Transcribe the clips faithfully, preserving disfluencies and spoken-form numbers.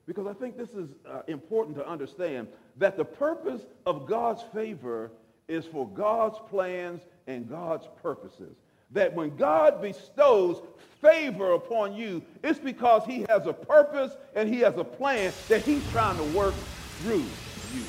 because I think this is uh, important to understand that the purpose of God's favor is for God's plans and God's purposes. That when God bestows favor upon you, it's because he has a purpose and he has a plan that he's trying to work through you.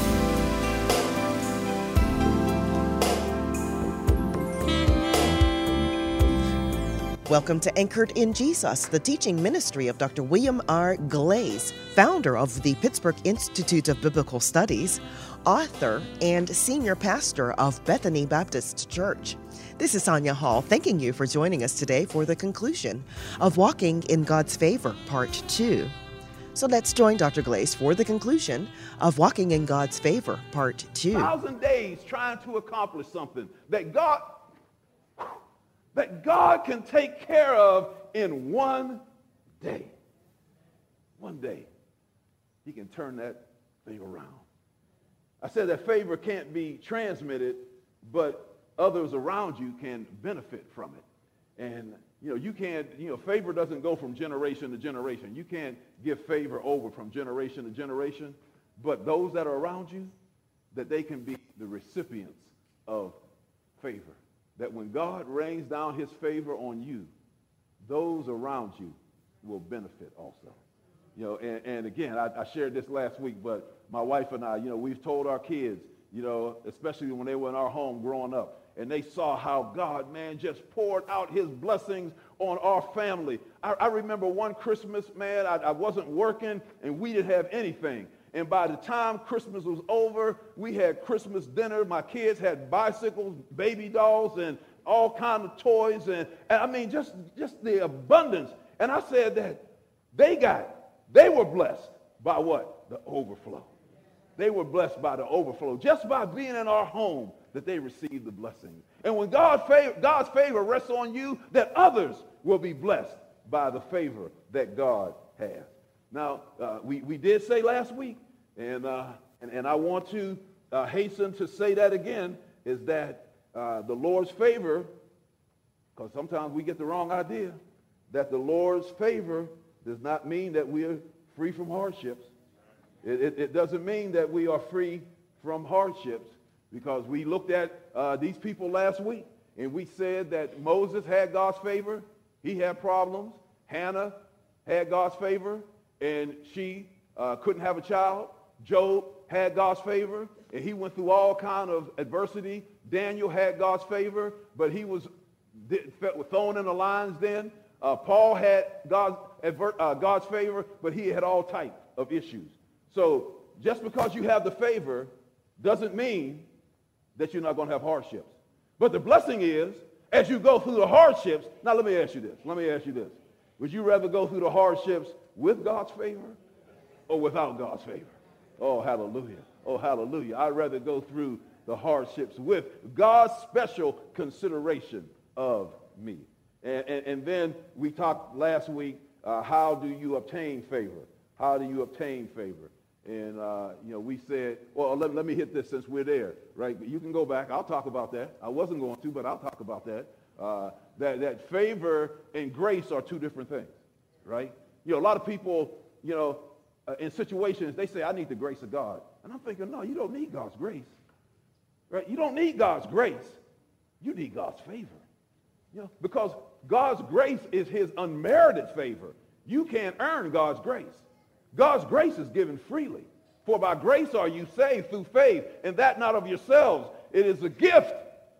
Welcome to Anchored in Jesus, the teaching ministry of Doctor William R. Glaze, founder of the Pittsburgh Institute of Biblical Studies, author, and senior pastor of Bethany Baptist Church. This is Sonia Hall, thanking you for joining us today for the conclusion of Walking in God's Favor, Part two. So let's join Doctor Glaze for the conclusion of Walking in God's Favor, Part two. Thousand days trying to accomplish something that God... that God can take care of in one day. One day, he can turn that thing around. I said that favor can't be transmitted, but others around you can benefit from it. And, you know, you can't, you know, favor doesn't go from generation to generation. You can't give favor over from generation to generation, but those that are around you, that they can be the recipients of favor. That when God rains down his favor on you, those around you will benefit also. You know, and, and again, I, I shared this last week, but my wife and I, you know, we've told our kids, you know, especially when they were in our home growing up, and they saw how God, man, just poured out his blessings on our family. I, I remember one Christmas, man, I, I wasn't working, and we didn't have anything. And by the time Christmas was over, we had Christmas dinner. My kids had bicycles, baby dolls, and all kinds of toys. And, and I mean, just, just the abundance. And I said that they got, they were blessed by what? The overflow. They were blessed by the overflow. Just by being in our home, that they received the blessings. And when God favor, God's favor rests on you, that others will be blessed by the favor that God has. Now, uh, we, we did say last week, and, uh, and, and I want to uh, hasten to say that again, is that uh, the Lord's favor, because sometimes we get the wrong idea, that the Lord's favor does not mean that we are free from hardships. It, it, it doesn't mean that we are free from hardships, because we looked at uh, these people last week, and we said that Moses had God's favor. He had problems. Hannah had God's favor, and she uh, couldn't have a child. Job had God's favor, and he went through all kind of adversity. Daniel had God's favor, but he was thrown in the lion's den. Uh, Paul had God's, uh, God's favor, but he had all types of issues. So just because you have the favor doesn't mean that you're not going to have hardships. But the blessing is, as you go through the hardships, now let me ask you this. Let me ask you this. Would you rather go through the hardships with God's favor or without God's favor? Oh, hallelujah. Oh, hallelujah. I'd rather go through the hardships with God's special consideration of me. And, and, and then we talked last week, uh, how do you obtain favor? How do you obtain favor? And, uh, you know, we said, well, let, let me hit this since we're there, right? You can go back. I'll talk about that. I wasn't going to, but I'll talk about that. Uh, that, that favor and grace are two different things, right? You know, a lot of people, you know, uh, in situations, they say, I need the grace of God. And I'm thinking, no, you don't need God's grace, right? You don't need God's grace. You need God's favor, you know, because God's grace is his unmerited favor. You can't earn God's grace. God's grace is given freely. For by grace are you saved through faith, and that not of yourselves. It is a gift.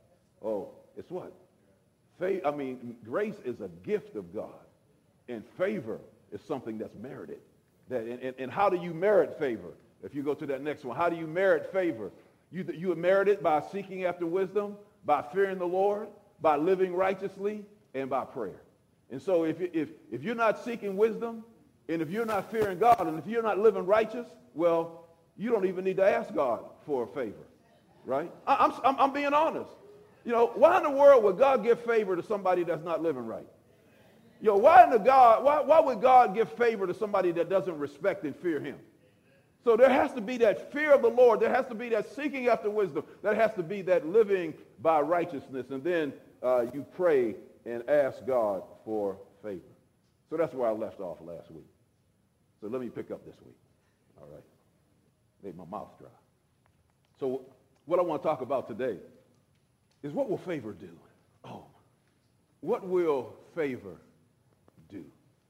Oh, it's what? Faith, I mean, grace is a gift of God, and favor is something that's merited. That, and, and, and how do you merit favor? If you go to that next one, how do you merit favor? You, you merit it by seeking after wisdom, by fearing the Lord, by living righteously, and by prayer. And so if, if, if you're not seeking wisdom, and if you're not fearing God, and if you're not living righteous, well, you don't even need to ask God for a favor, right? I, I'm, I'm, I'm being honest. You know, why in the world would God give favor to somebody that's not living right? You know, why in the God, why, why would God give favor to somebody that doesn't respect and fear him? So there has to be that fear of the Lord. There has to be that seeking after wisdom. There has to be that living by righteousness. And then uh, you pray and ask God for favor. So that's where I left off last week. So let me pick up this week. All right. Made my mouth dry. So what I want to talk about today is what will favor do? Oh, what will favor do?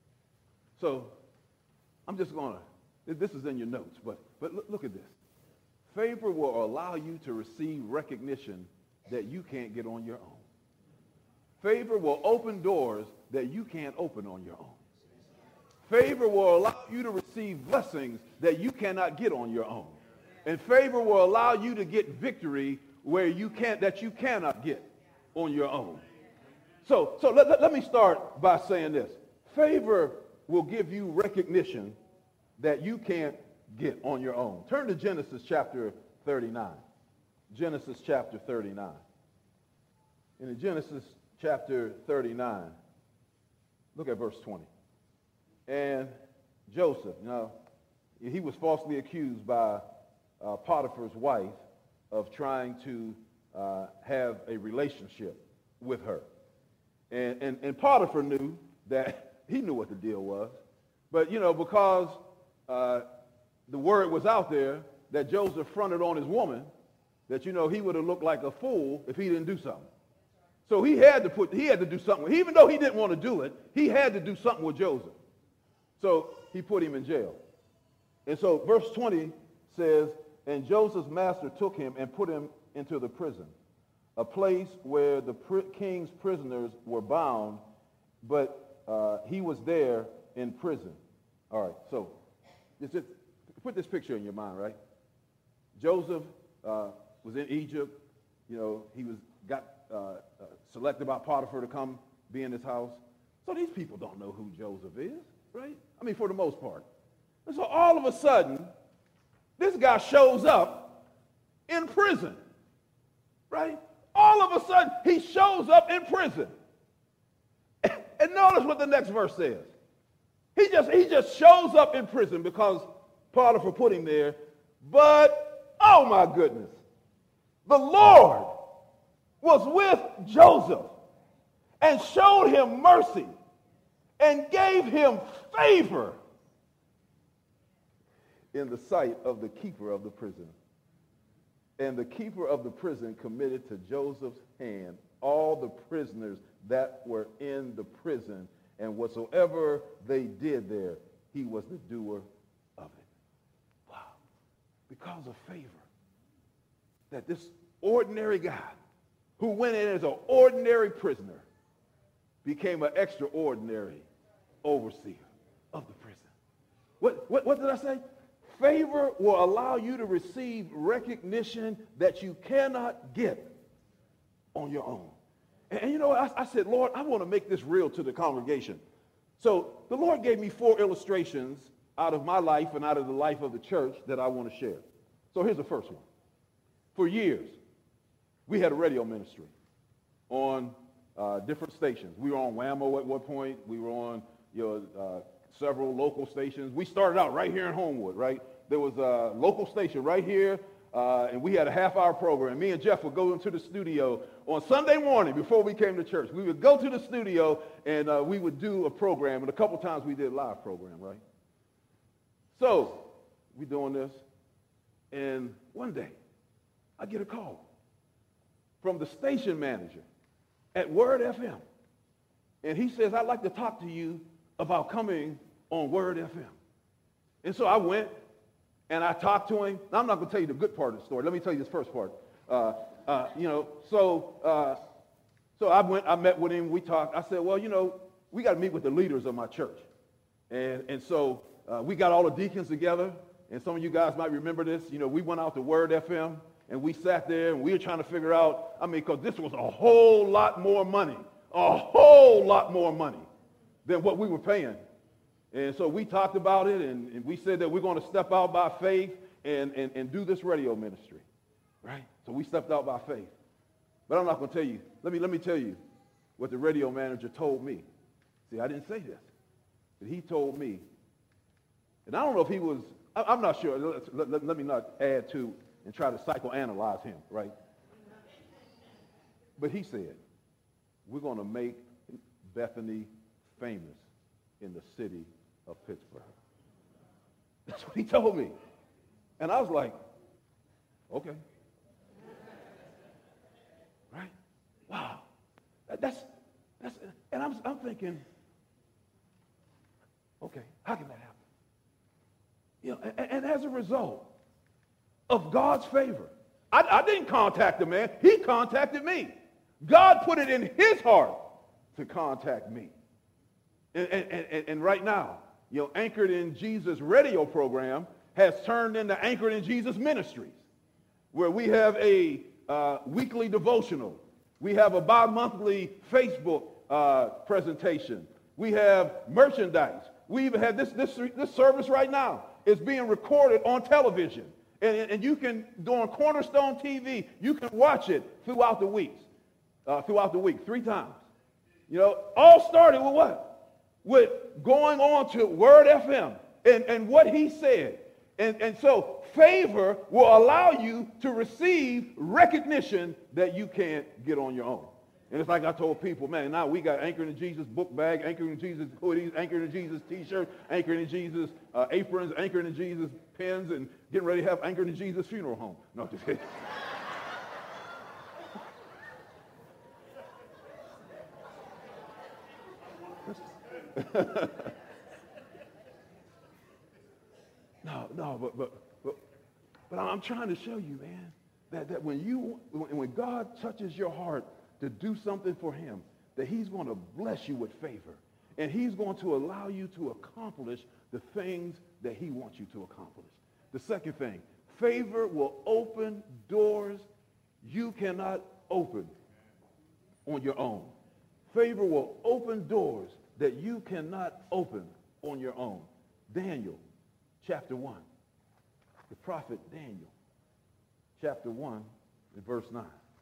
So I'm just going to, this is in your notes, but, but look, look at this. Favor will allow you to receive recognition that you can't get on your own. Favor will open doors that you can't open on your own. Favor will allow you to receive blessings that you cannot get on your own. And favor will allow you to get victory where you can't, that you cannot get on your own. So, so let, let, let me start by saying this. Favor will give you recognition that you can't get on your own. Turn to Genesis chapter thirty-nine. Genesis chapter thirty-nine. In Genesis chapter thirty-nine, look at verse twenty. And Joseph, you know, he was falsely accused by uh, Potiphar's wife of trying to uh, have a relationship with her. And, and, and Potiphar knew that he knew what the deal was. But, you know, because uh, the word was out there that Joseph fronted on his woman, that, you know, he would have looked like a fool if he didn't do something. So he had to put, he had to do something. Even though he didn't want to do it, he had to do something with Joseph. So he put him in jail. And so verse twenty says, and Joseph's master took him and put him into the prison, a place where the pr- king's prisoners were bound, but uh, he was there in prison. All right, so just, just put this picture in your mind, right? Joseph uh, was in Egypt. You know, he was got uh, uh, selected by Potiphar to come be in his house. So these people don't know who Joseph is, right? I mean, for the most part. And so all of a sudden, this guy shows up in prison, right? All of a sudden, he shows up in prison. And notice what the next verse says. He just, he just shows up in prison because Potiphar put him there. But, oh my goodness, the Lord was with Joseph and showed him mercy and gave him favor in the sight of the keeper of the prison. And the keeper of the prison committed to Joseph's hand all the prisoners that were in the prison, and whatsoever they did there, he was the doer of it. Wow. Because of favor, that this ordinary guy who went in as an ordinary prisoner became an extraordinary overseer of the prison. What, what, what did I say? Favor will allow you to receive recognition that you cannot get on your own. And, and you know, I, I said, Lord, I want to make this real to the congregation. So the Lord gave me four illustrations out of my life and out of the life of the church that I want to share. So here's the first one. For years, we had a radio ministry on uh, different stations. We were on Whammo at one point. We were on, you know, uh, several local stations. We started out right here in Homewood, right? There was a local station right here, uh, and we had a half-hour program. Me and Jeff would go into the studio on Sunday morning before we came to church. We would go to the studio, and uh, we would do a program, and a couple times we did a live program, right? So we doing this, and one day I get a call from the station manager at Word F M, and he says, I'd like to talk to you about coming on Word F M. And so I went and I talked to him. Now, I'm not going to tell you the good part of the story. Let me tell you this first part. Uh, uh, you know, so uh, so I went, I met with him, we talked. I said, well, you know, we got to meet with the leaders of my church. And, and so uh, we got all the deacons together, and some of you guys might remember this. You know, we went out to Word F M, and we sat there, and we were trying to figure out, I mean, because this was a whole lot more money, a whole lot more money than what we were paying. And so we talked about it, and, and we said that we're going to step out by faith and, and, and do this radio ministry, right? So we stepped out by faith. But I'm not going to tell you. Let me, let me tell you what the radio manager told me. See, I didn't say this, but he told me, and I don't know if he was, I, I'm not sure. Let, let, let me not add to and try to psychoanalyze him, right? But he said, we're going to make Bethany famous in the city of Pittsburgh. That's what he told me. And I was like, okay. Right? Wow. That, that's, that's, and I'm, I'm thinking, okay, how can that happen? You know, and, and as a result of God's favor, I, I didn't contact the man. He contacted me. God put it in his heart to contact me. And, and, and, and right now, you know, Anchored in Jesus radio program has turned into Anchored in Jesus Ministries, where we have a uh, weekly devotional. We have a bi-monthly Facebook uh, presentation. We have merchandise. We even have this, this, this service right now is being recorded on television. And, and you can go on Cornerstone T V. You can watch it throughout the weeks, uh, throughout the week, three times. You know, all started with what? With going on to Word F M and, and what he said. And, and so favor will allow you to receive recognition that you can't get on your own. And it's like I told people, man, now we got Anchored in Jesus book bag, Anchored in Jesus hoodies, Anchored in Jesus t-shirt, Anchored in Jesus uh, aprons, Anchored in Jesus pens, and getting ready to have Anchored in Jesus funeral home. No, just kidding. no, no, but, but but but I'm trying to show you, man, that, that when you when, when God touches your heart to do something for him, that he's going to bless you with favor, and he's going to allow you to accomplish the things that he wants you to accomplish. The second thing, favor will open doors you cannot open on your own. Favor will open doors that you cannot open on your own. Daniel, chapter one. The prophet Daniel, chapter one, and verse nine.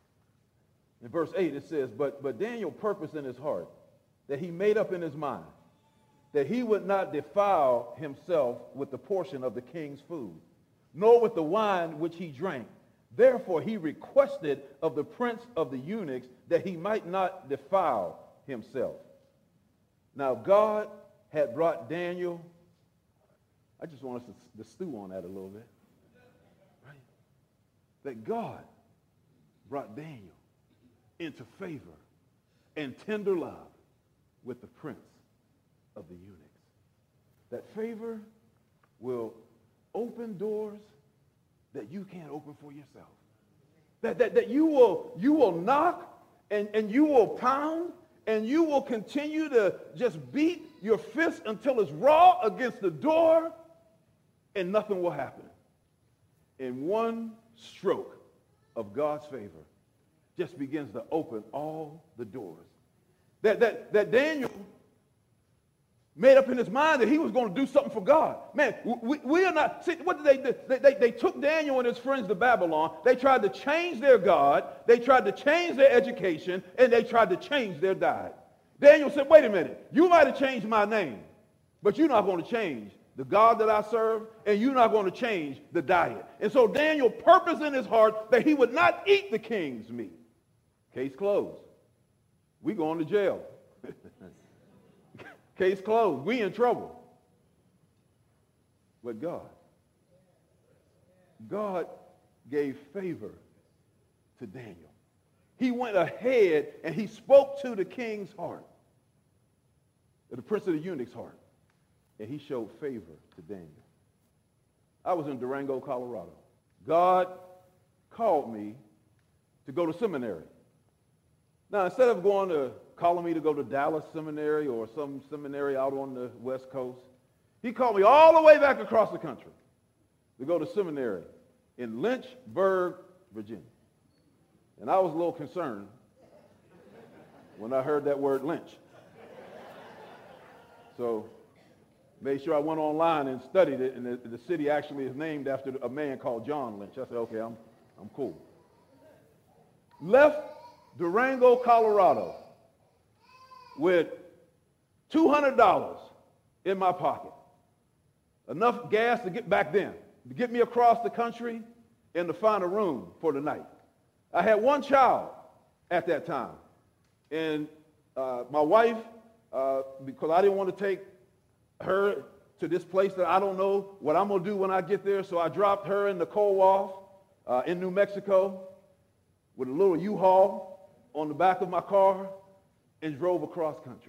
In verse eight, it says, but, but Daniel purposed in his heart that he made up in his mind that he would not defile himself with the portion of the king's food, nor with the wine which he drank. Therefore he requested of the prince of the eunuchs that he might not defile himself. Now, God had brought Daniel, I just want us to, to stew on that a little bit, right? That God brought Daniel into favor and tender love with the prince of the eunuchs. That favor will open doors that you can't open for yourself. That, that, that you will, you will knock and, and you will pound, and you will continue to just beat your fist until it's raw against the door, and nothing will happen. And one stroke of God's favor just begins to open all the doors. That, that, that Daniel made up in his mind that he was going to do something for God. Man, we, we are not, see, what did they do? They, they, they took Daniel and his friends to Babylon. They tried to change their God. They tried to change their education, and they tried to change their diet. Daniel said, wait a minute, you might have changed my name, but you're not going to change the God that I serve, and you're not going to change the diet. And so Daniel purposed in his heart that he would not eat the king's meat. Case closed. We going to jail. Case closed. We in trouble. But God, God gave favor to Daniel. He went ahead and he spoke to the king's heart, the prince of the eunuch's heart, and he showed favor to Daniel. I was in Durango, Colorado. God called me to go to seminary. Now, instead of going to calling me to go to Dallas Seminary or some seminary out on the West Coast, he called me all the way back across the country to go to seminary in Lynchburg, Virginia. And I was a little concerned when I heard that word lynch. So made sure I went online and studied it, and the, the city actually is named after a man called John Lynch. I said, okay, I'm, I'm cool. Left Durango, Colorado with two hundred dollars in my pocket. Enough gas to get back then, to get me across the country and to find a room for the night. I had one child at that time. And uh, my wife, uh, because I didn't want to take her to this place that I don't know what I'm going to do when I get there. So I dropped her and Nicole off uh, in New Mexico with a little U-Haul on the back of my car and drove across country.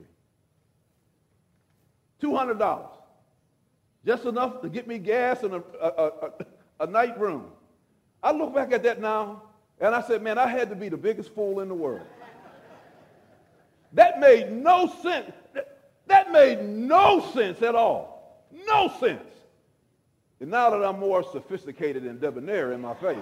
two hundred dollars. Just enough to get me gas and a, a, a, a night room. I look back at that now, and I said, man, I had to be the biggest fool in the world. That made no sense. That made no sense at all. No sense. And now that I'm more sophisticated and debonair in my faith,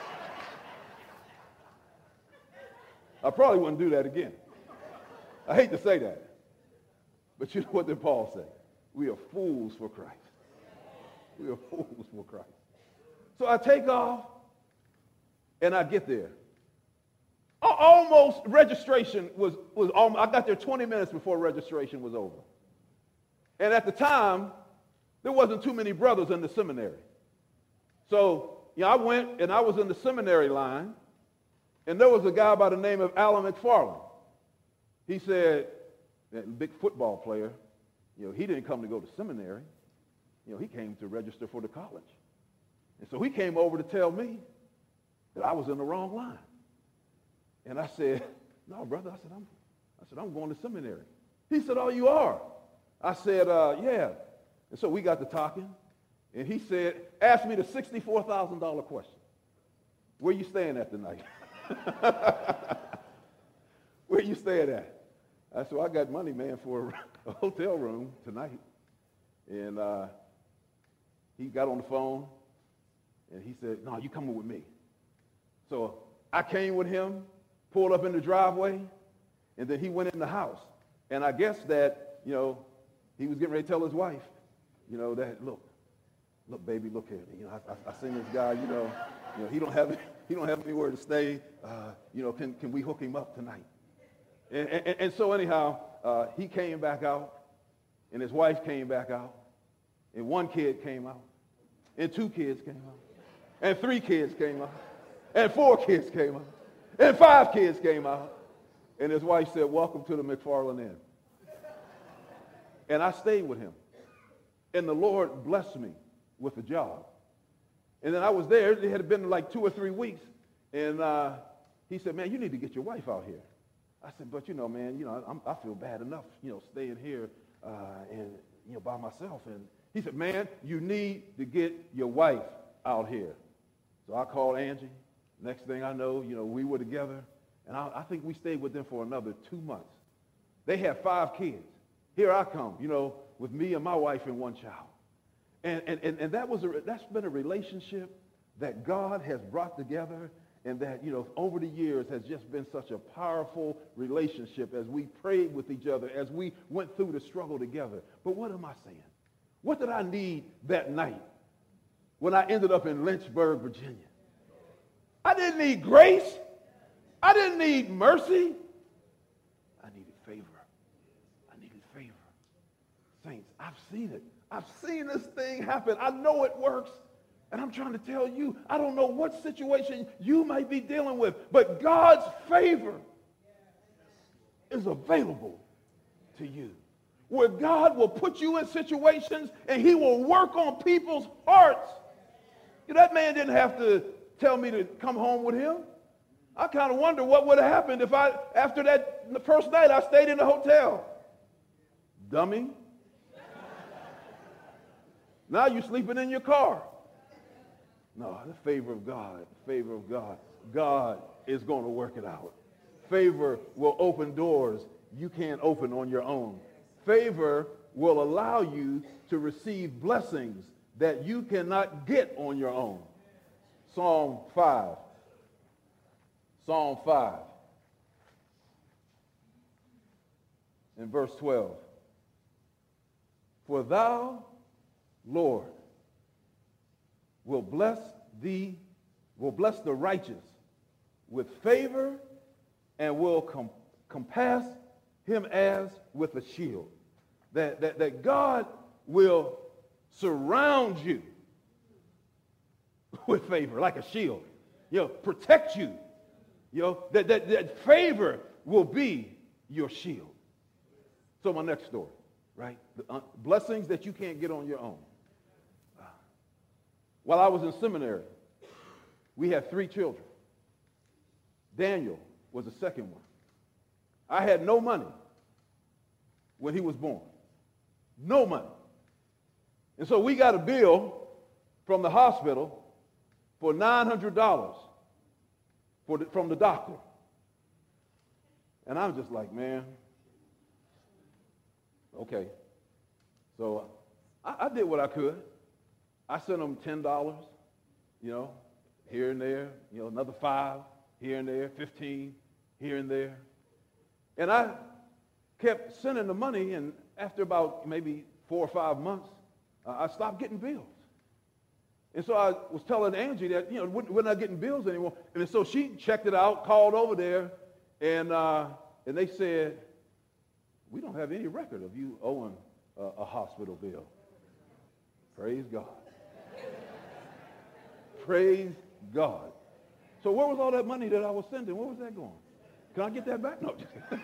I probably wouldn't do that again. I hate to say that. But you know what did Paul say? We are fools for Christ. We are fools for Christ. So I take off, and I get there. Almost registration was, was almost, I got there twenty minutes before registration was over. And at the time, there wasn't too many brothers in the seminary. So, you know, I went and I was in the seminary line, and there was a guy by the name of Alan McFarland. He said, that big football player, you know, he didn't come to go to seminary. You know, he came to register for the college. And so he came over to tell me that I was in the wrong line. And I said, no, brother. I said, I'm, I said, I'm going to seminary. He said, oh, you are? I said, uh, yeah. And so we got to talking, and he said, ask me the sixty-four thousand dollars question. Where you staying at tonight? Where you staying at? I said, well, I got money, man, for a hotel room tonight. And uh, he got on the phone, and he said, no, you coming with me. So I came with him, pulled up in the driveway, and then he went in the house. And I guess that, you know, he was getting ready to tell his wife, you know, that, look, look, baby, look here. You know, I, I, I seen this guy, you know, you know, he don't have, he don't have anywhere to stay. Uh, you know, can, can we hook him up tonight? And, and, and so anyhow, uh, he came back out, and his wife came back out, and one kid came out, and two kids came out, and three kids came out, and four kids came out, and five kids came out, and his wife said, welcome to the McFarland Inn. And I stayed with him, and the Lord blessed me with a job. And then I was there. It had been like two or three weeks, and uh, he said, man, you need to get your wife out here. I said, but, you know, man, you know, I'm, I feel bad enough, you know, staying here uh, and, you know, by myself. And he said, man, you need to get your wife out here. So I called Angie. Next thing I know, you know, we were together. And I, I think we stayed with them for another two months. They had five kids. Here I come, you know, with me and my wife and one child. And, and, and, and that was a, that's been a relationship that God has brought together, and that, you know, over the years has just been such a powerful relationship as we prayed with each other, as we went through the struggle together. But what am I saying? What did I need that night when I ended up in Lynchburg, Virginia? I didn't need grace. I didn't need mercy. I needed favor. I needed favor. Saints, I've seen it. I've seen this thing happen. I know it works. And I'm trying to tell you, I don't know what situation you might be dealing with, but God's favor is available to you. Where God will put you in situations and he will work on people's hearts. You know, that man didn't have to tell me to come home with him. I kind of wonder what would have happened if I, after that the first night, I stayed in the hotel. Dummy. Now you're sleeping in your car. No, the favor of God, the favor of God. God is going to work it out. Favor will open doors you can't open on your own. Favor will allow you to receive blessings that you cannot get on your own. Psalm five. Psalm five. In verse twelve. For thou, Lord, will bless thee, will bless the righteous with favor, and will com- compass him as with a shield. That, that, that God will surround you with favor, like a shield. You know, protect you. You know, that, that, that favor will be your shield. So my next story, right? The, uh, blessings that you can't get on your own. Uh, while I was in seminary, we had three children. Daniel was the second one. I had no money when he was born. No money. And so we got a bill from the hospital for nine hundred dollars for the, from the doctor. And I'm just like, man, okay. So I, I did what I could. I sent them ten dollars, you know, here and there, you know, another five here and there, fifteen here and there. And I kept sending the money, and after about maybe four or five months, uh, I stopped getting bills. And so I was telling Angie that, you know, we're, we're not getting bills anymore. And so she checked it out, called over there, and uh, and they said, we don't have any record of you owing a, a hospital bill. Praise God. Praise God. So where was all that money that I was sending? Where was that going? Can I get that back? No.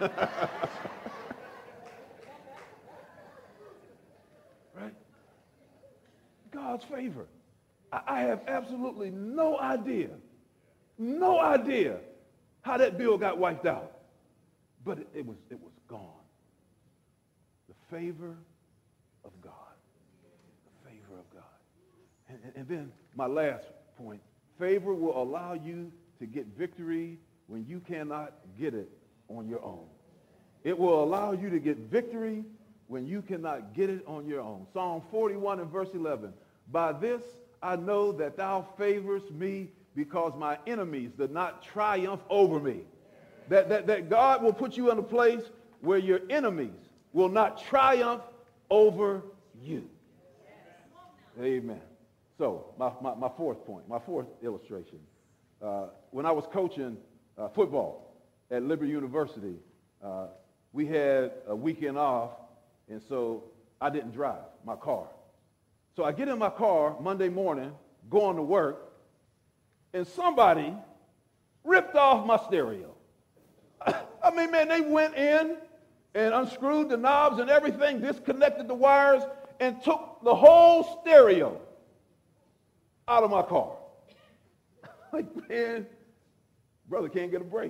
Right? God's favor. I, I have absolutely no idea, no idea how that bill got wiped out. But it, it was it was gone. The favor of God. The favor of God. And, and, and then my last point, favor will allow you to get victory when you cannot get it on your own. It will allow you to get victory when you cannot get it on your own. Psalm forty-one and verse eleven. By this I know that thou favorest me, because my enemies did not triumph over me. That, that, that God will put you in a place where your enemies will not triumph over you. Amen. So my, my, my fourth point, my fourth illustration. Uh, when I was coaching uh, football at Liberty University, uh, we had a weekend off, and so I didn't drive my car. So I get in my car Monday morning, going to work, and somebody ripped off my stereo. I mean, man, they went in and unscrewed the knobs and everything, disconnected the wires, and took the whole stereo out of my car. Like, man, brother can't get a break.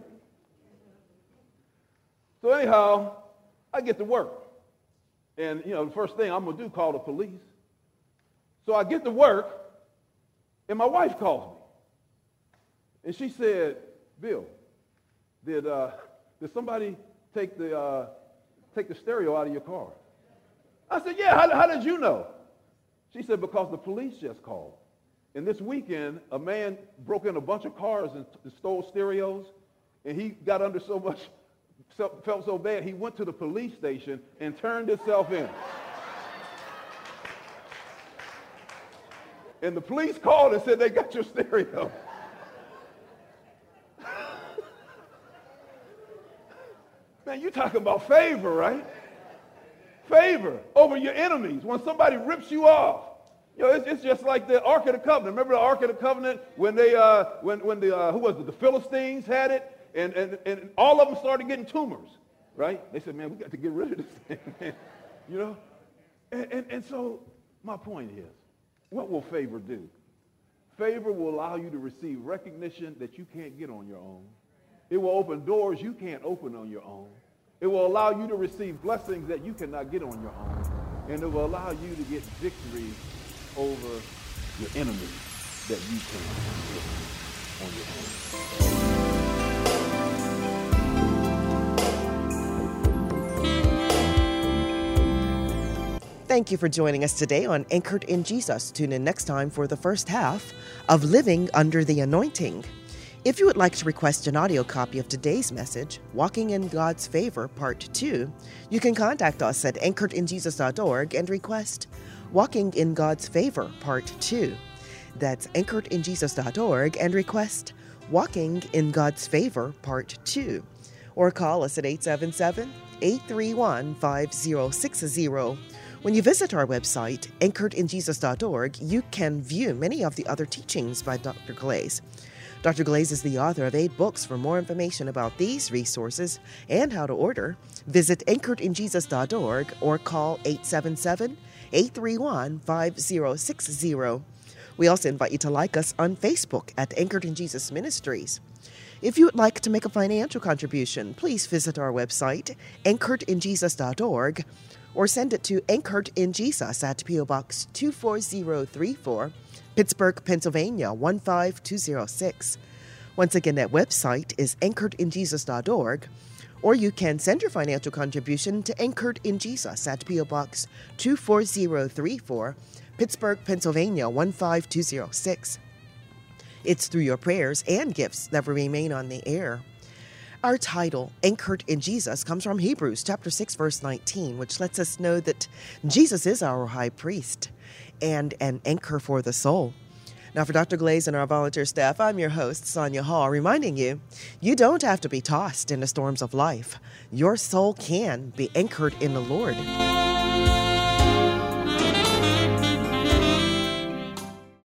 So anyhow, I get to work. And, you know, the first thing I'm going to do, call the police. So I get to work, and my wife calls me. And she said, Bill, did uh, did somebody take the uh, take the stereo out of your car? I said, yeah, how, how did you know? She said, because the police just called. And this weekend, a man broke in a bunch of cars and t- stole stereos, and he got under so much, so, felt so bad, he went to the police station and turned himself in. And the police called and said, they got your stereo. Man, you're talking about favor, right? Favor over your enemies. When somebody rips you off, you know, it's, it's just like the Ark of the Covenant. Remember the Ark of the Covenant when they, uh, when when the uh, who was it? The Philistines had it, and and and all of them started getting tumors, right? They said, man, we got to get rid of this thing, man. You know, and, and and so my point is, what will favor do? Favor will allow you to receive recognition that you can't get on your own. It will open doors you can't open on your own. It will allow you to receive blessings that you cannot get on your own. And it will allow you to get victory over your enemies that you can't get on your own. Thank you for joining us today on Anchored in Jesus. Tune in next time for the first half of Living Under the Anointing. If you would like to request an audio copy of today's message, Walking in God's Favor, Part two, you can contact us at anchored in jesus dot org and request Walking in God's Favor, Part two. That's anchored in jesus dot org and request Walking in God's Favor, Part two. Or call us at eight seven seven, eight three one, five zero six zero. When you visit our website, anchored in jesus dot org, you can view many of the other teachings by Doctor Glaze. Doctor Glaze is the author of eight books. For more information about these resources and how to order, visit anchored in jesus dot org or call eight seven seven, eight three one, five zero six zero. We also invite you to like us on Facebook at Anchored in Jesus Ministries. If you would like to make a financial contribution, please visit our website, anchored in jesus dot org, or send it to Anchored in Jesus at P O Box two four zero three four, Pittsburgh, Pennsylvania one five two zero six. Once again, that website is anchored in jesus dot org, or you can send your financial contribution to Anchored in Jesus at P O Box two four zero three four, Pittsburgh, Pennsylvania one five two zero six. It's through your prayers and gifts that will remain on the air. Our title, Anchored in Jesus, comes from Hebrews chapter six, verse nineteen, which lets us know that Jesus is our high priest and an anchor for the soul. Now, for Doctor Glaze and our volunteer staff, I'm your host, Sonia Hall, reminding you, you don't have to be tossed in the storms of life. Your soul can be anchored in the Lord.